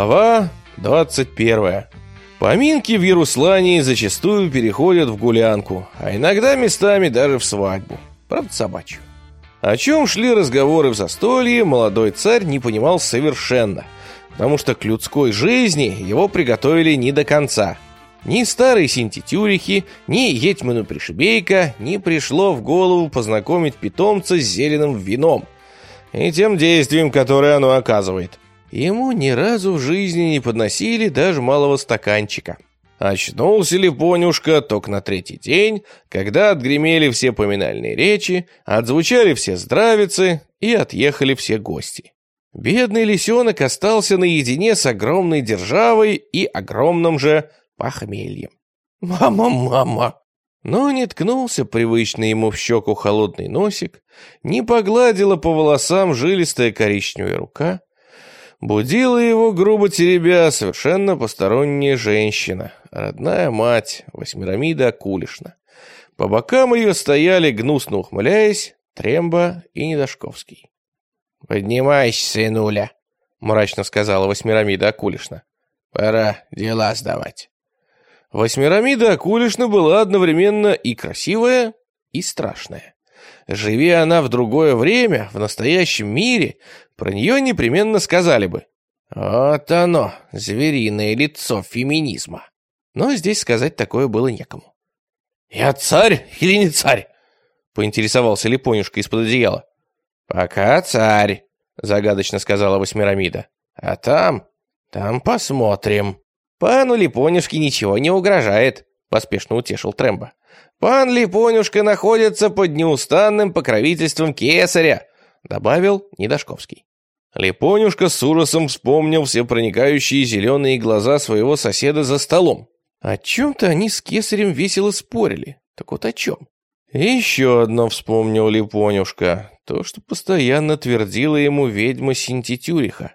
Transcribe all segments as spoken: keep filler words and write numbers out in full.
Глава двадцать первая. Поминки в Яруслане зачастую переходят в гулянку, а иногда местами даже в свадьбу, правда собачью. О чем шли разговоры в застолье, молодой царь не понимал совершенно, потому что к людской жизни его приготовили не до конца. Ни старой Синтитюрихи, ни Етьману Пришибейка не пришло в голову познакомить питомца с зеленым вином и тем действием, которое оно оказывает. Ему ни разу в жизни не подносили даже малого стаканчика. Очнулся Липонюшка только на третий день, когда отгремели все поминальные речи, отзвучали все здравицы и отъехали все гости. Бедный лисенок остался наедине с огромной державой и огромным же похмельем. «Мама, мама!» Но не ткнулся привычный ему в щеку холодный носик, не погладила по волосам жилистая коричневая рука. Будила его, грубо теребя, совершенно посторонняя женщина, родная мать Восьмирамида Акулишна. По бокам ее стояли, гнусно ухмыляясь, Тремба и Недошковский. «Поднимайся, сынуля», — мрачно сказала Восьмирамида Акулишна. «Пора дела сдавать». Восьмирамида Акулишна была одновременно и красивая, и страшная. Живи она в другое время, в настоящем мире, про нее непременно сказали бы: «Вот оно, звериное лицо феминизма». Но здесь сказать такое было некому. «Я царь или не царь?» — поинтересовался Липонюшка из-под одеяла. «Пока царь», — загадочно сказала Восьмирамида. «А там, там посмотрим». «Пану Липонюшке ничего не угрожает», — поспешно утешил Тремба. «Пан Липонюшка находится под неустанным покровительством кесаря», — добавил Недошковский. Липонюшка с ужасом вспомнил все проникающие зеленые глаза своего соседа за столом. О чем-то они с кесарем весело спорили. Так вот о чем? И еще одно вспомнил Липонюшка. То, что постоянно твердила ему ведьма Синтитюриха.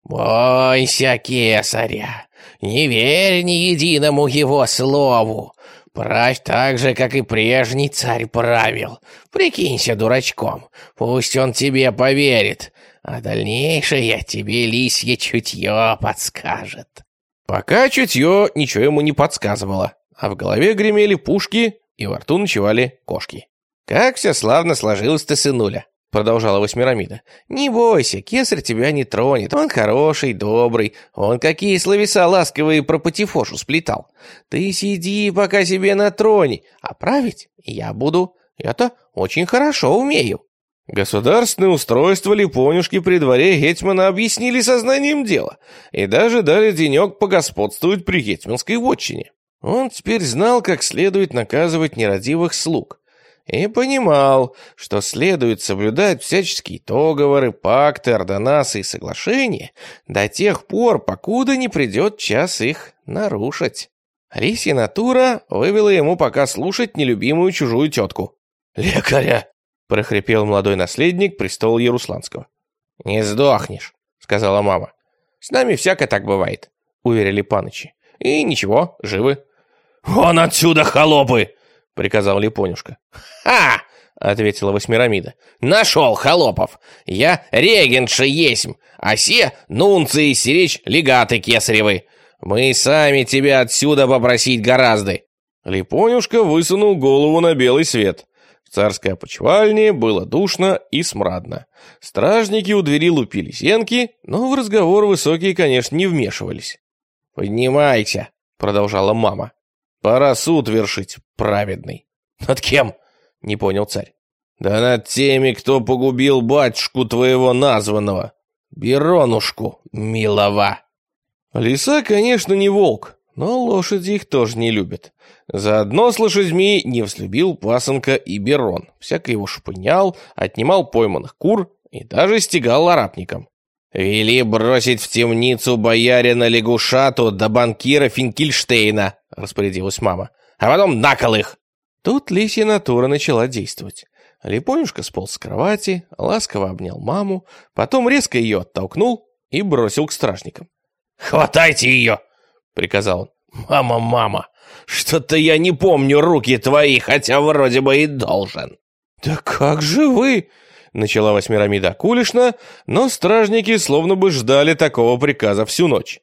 «Бойся кесаря, не верь ни единому его слову. Правь так же, как и прежний царь правил. Прикинься дурачком, пусть он тебе поверит, а дальнейшее тебе лисье чутье подскажет». Пока чутье ничего ему не подсказывало, а в голове гремели пушки и во рту ночевали кошки. «Как все славно сложилось-то, сынуля», — продолжала Восьмирамида. «Не бойся, кесарь тебя не тронет. Он хороший, добрый. Он какие словеса ласковые про Патифошу сплетал. Ты сиди пока себе на троне, а править я буду. Я-то очень хорошо умею». Государственное устройство Липонюшки при дворе гетьмана объяснили сознанием дела и даже дали денек погосподствовать при гетьманской вотчине. Он теперь знал, как следует наказывать нерадивых слуг. И понимал, что следует соблюдать всяческие договоры, пакты, ордонансы и соглашения до тех пор, покуда не придет час их нарушить. Лисья натура вывела ему пока слушать нелюбимую чужую тетку. «Лекаря!» — прохрипел молодой наследник престола Ярусланского. «Не сдохнешь», — сказала мама. «С нами всяко так бывает», — уверили панычи. «И ничего, живы». «Вон отсюда, холопы!» — приказал Липонюшка. «Ха!» — ответила Восьмирамида. «Нашел холопов! Я регентша есмь, а се нунции сиречь легаты кесаревы. Мы сами тебя отсюда попросить гораздо». Липонюшка высунул голову на белый свет. В царской опочивальне было душно и смрадно. Стражники у двери лупили зенки, но в разговор высокие, конечно, не вмешивались. «Поднимайся!» — продолжала мама. «Пора суд вершить, праведный». «Над кем?» — не понял царь. «Да над теми, кто погубил батюшку твоего названного, Беронушку милого». Лиса, конечно, не волк, но лошади их тоже не любят. Заодно с лошадьми не взлюбил пасынка и Берон. Всяко его шпынял, отнимал пойманных кур и даже стегал ларапником. «Вели бросить в темницу боярина Лягушату до банкира Финкельштейна», — распорядилась мама. «А потом на кол их!» Тут лисья натура начала действовать. Липонюшка сполз с кровати, ласково обнял маму, потом резко ее оттолкнул и бросил к стражникам. «Хватайте ее!» — приказал он. «Мама, мама, что-то я не помню руки твои, хотя вроде бы и должен». «Да как же вы?» — начала Восьмирамида Акулишна, но стражники словно бы ждали такого приказа всю ночь.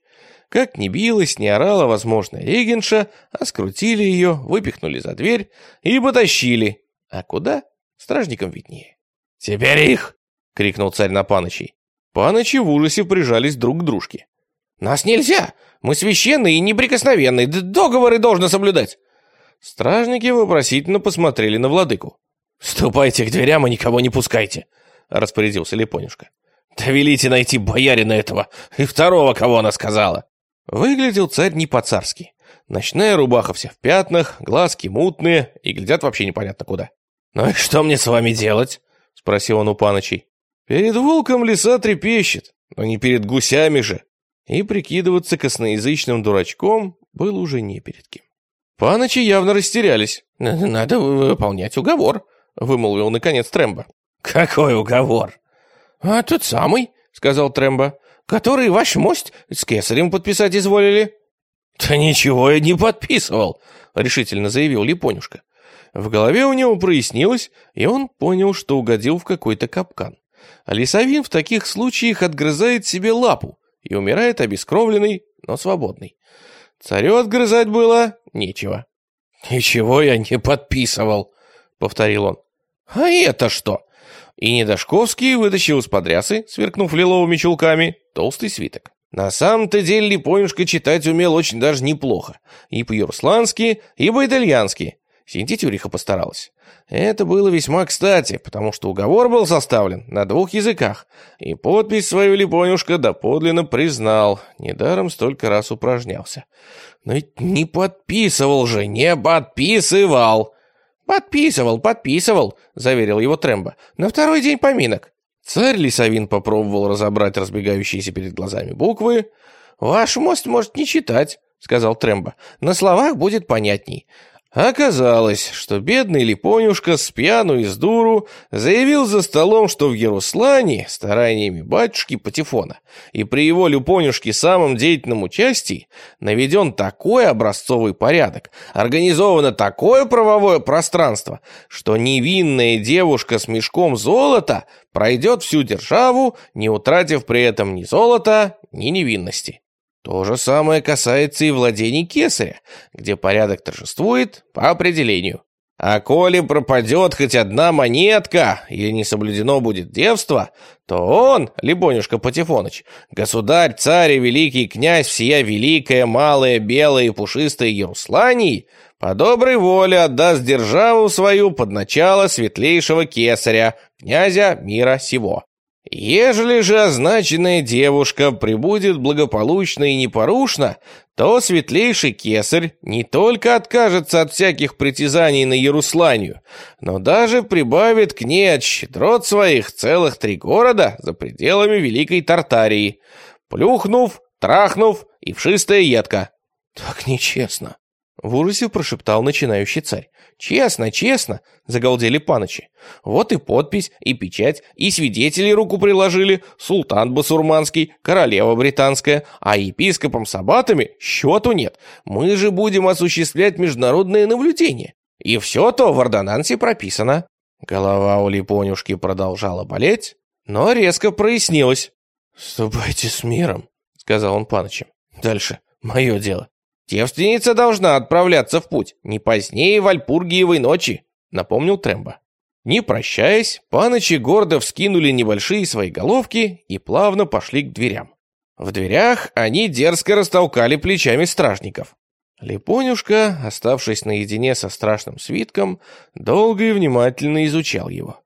Как ни билась, ни орала, возможно, регенша, а скрутили ее, выпихнули за дверь и потащили. А куда? Стражникам виднее. «Теперь их!» — крикнул царь на панычей. Панычи в ужасе прижались друг к дружке. «Нас нельзя! Мы священные и неприкосновенные, договоры должны соблюдать!» Стражники вопросительно посмотрели на владыку. «Ступайте к дверям и никого не пускайте!» — распорядился Липонюшка. «Да велите найти боярина этого и второго, кого она сказала!» Выглядел царь не по-царски. Ночная рубаха вся в пятнах, глазки мутные и глядят вообще непонятно куда. «Ну и что мне с вами делать?» — спросил он у панычей. «Перед волком лиса трепещет, но не перед гусями же». И прикидываться косноязычным дурачком было уже не перед кем. Панычи явно растерялись. «Надо выполнять уговор», — вымолвил наконец Тремба. «Какой уговор?» «А тот самый», — сказал Тремба, «который ваш мость с кесарем подписать изволили». «Да ничего я не подписывал», — решительно заявил Липонюшка. В голове у него прояснилось, и он понял, что угодил в какой-то капкан. А лесовин в таких случаях отгрызает себе лапу и умирает обескровленный, но свободный. Царю отгрызать было нечего. «Ничего я не подписывал», — повторил он. «А это что?» И Недошковский вытащил из-под рясы, сверкнув лиловыми чулками, толстый свиток. На самом-то деле Липонюшка читать умел очень даже неплохо. И по-юруслански, и по-итальянски. Синтитюриха постаралась. Это было весьма кстати, потому что уговор был составлен на двух языках, и подпись свою Липонюшка доподлинно признал, недаром столько раз упражнялся. Но ведь не подписывал же, не подписывал. «Подписывал, подписывал», — заверил его Тремба, — «на второй день поминок». Царь Лисовин попробовал разобрать разбегающиеся перед глазами буквы. «Ваш мост может не читать», — сказал Тремба, — «на словах будет понятней». Оказалось, что бедный Липонюшка с пьяну и с дуру заявил за столом, что в Яруслане стараниями батюшки Патефона и при его Липонюшке самом деятельном участии наведен такой образцовый порядок, организовано такое правовое пространство, что невинная девушка с мешком золота пройдет всю державу, не утратив при этом ни золота, ни невинности. То же самое касается и владений кесаря, где порядок торжествует по определению. А коли пропадет хоть одна монетка или не соблюдено будет девство, то он, Липонюшка Патефоныч, государь, царь и великий князь всея великая, малая, белая и пушистая Яруслании, по доброй воле отдаст державу свою под начало светлейшего кесаря, князя мира сего. Ежели же означенная девушка прибудет благополучно и непорушно, то светлейший кесарь не только откажется от всяких притязаний на Ярусланию, но даже прибавит к ней от щедрот своих целых три города за пределами Великой Тартарии, плюхнув, трахнув и вшистая едка. «Так нечестно», — в ужасе прошептал начинающий царь. «Честно, честно», — загалдели панычи. «Вот и подпись, и печать, и свидетели руку приложили, султан басурманский, королева британская, а епископом Сабатами счету нет. Мы же будем осуществлять международное наблюдение. И все то в ордонансе прописано». Голова у Липонюшки продолжала болеть, но резко прояснилась. «Ступайте с миром», — сказал он панычам. «Дальше мое дело». «Девственница должна отправляться в путь не позднее Вальпургиевой ночи», — напомнил Тремба. Не прощаясь, панычи гордо вскинули небольшие свои головки и плавно пошли к дверям. В дверях они дерзко растолкали плечами стражников. Липонюшка, оставшись наедине со страшным свитком, долго и внимательно изучал его.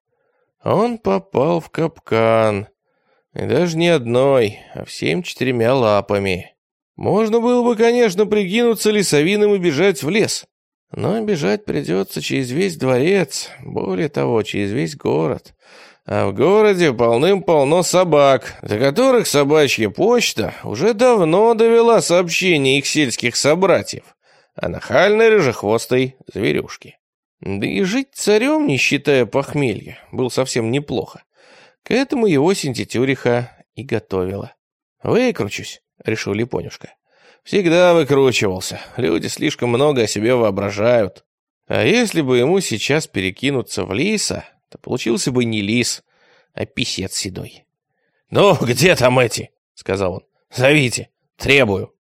Он попал в капкан, и даже не одной, а всем четырьмя лапами. Можно было бы, конечно, прикинуться лесовиным и бежать в лес, но бежать придется через весь дворец, более того, через весь город. А в городе полным-полно собак, до которых собачья почта уже давно довела сообщение их сельских собратьев о нахальной рыжехвостой зверюшке. Да и жить царем, не считая похмелья, было совсем неплохо. К этому его Синтитюриха и готовила. «Выкручусь», — решил Липонюшка. «Всегда выкручивался. Люди слишком много о себе воображают. А если бы ему сейчас перекинуться в лиса, то получился бы не лис, а писец седой». «Ну, где там эти?» — сказал он. «Зовите, требую».